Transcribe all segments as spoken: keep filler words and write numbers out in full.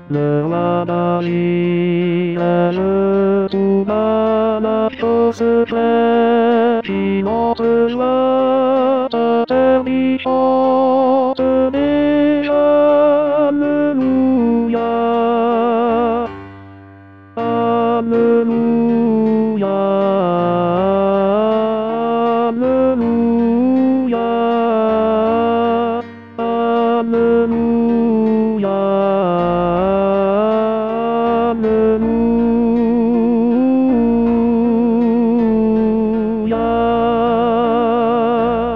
Le le tout la chose vraie qui notre joie t'interdit chante déjà. Alléluia, Alléluia, Alléluia, Alléluia.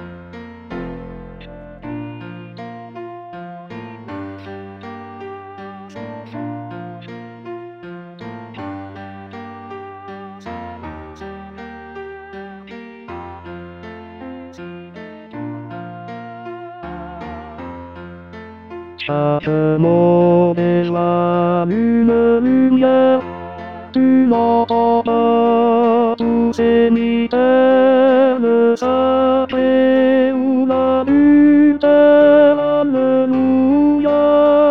Chaque mot dévoile une lumière, tu n'entends pas tous ces mystères, le sacré ou l'adultère. Alléluia,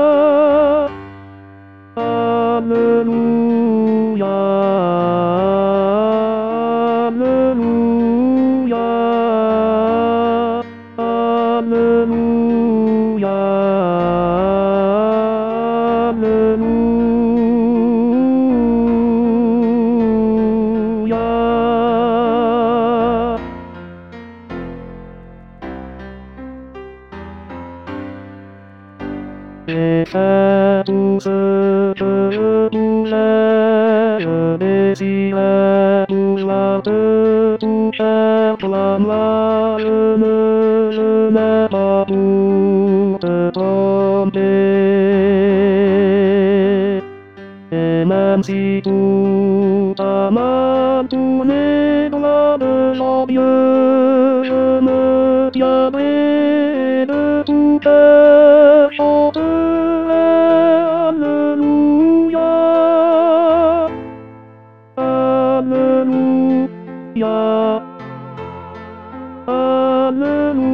Alléluia, Alléluia, Alléluia. J'ai fait tout ce que je voulais, je désirais pouvoir te tout faire, toi moi je ne je n'ai pas pour te tromper. Et même si tout a mal tourné droit devant Dieu, je me tiendrai de tout cœur, chanterai Alléluia, Alléluia, Alléluia.